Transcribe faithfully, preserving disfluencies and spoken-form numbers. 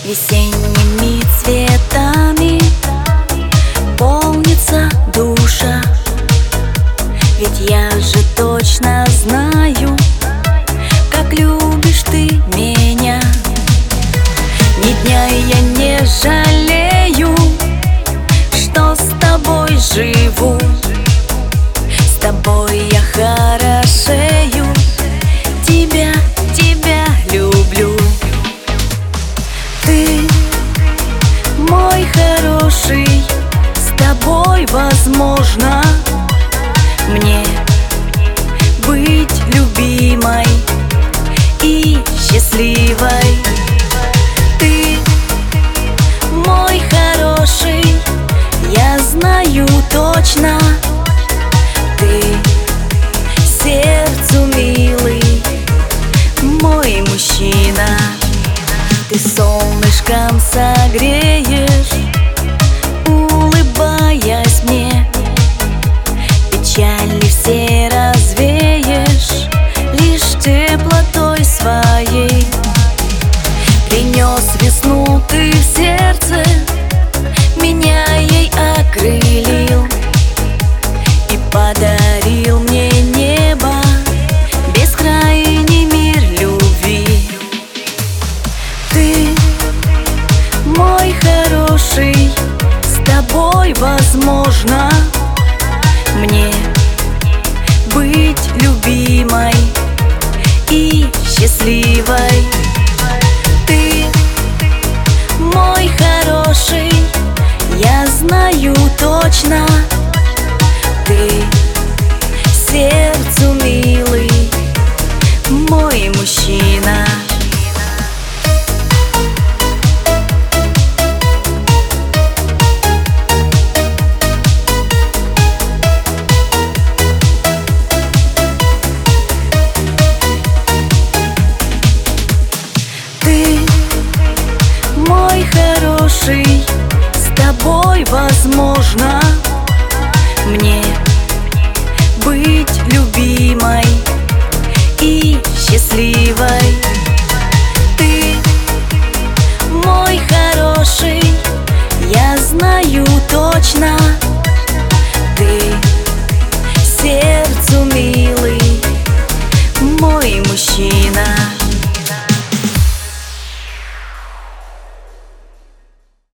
Весенними цветами полнится душа. Ведь я же точно знаю, как любишь ты меня. Ни дня я не жалею, что с тобой живу. С тобой я хорошею, тебя, тебя люблю. Ты мой хороший, с тобой возможно мне быть любимой и счастливой. Ты мой хороший, я знаю точно. Ты сердцу милый, мой мужчина. Ты солнышком согреешь, улыбаясь мне. Печали все развеешь лишь теплотой своей. Принес весну ты в сердце, меня ей окрылил и подарил мне небо, бескрайний мир любви. Ты мой хороший, с тобой возможно мне быть любимой и счастливой. Ты мой хороший, я знаю точно. Ты сердцу милый, мой мужчина. Ты мой хороший, с тобой возможно мне быть любимой и счастливой. Ты мой хороший, я знаю точно.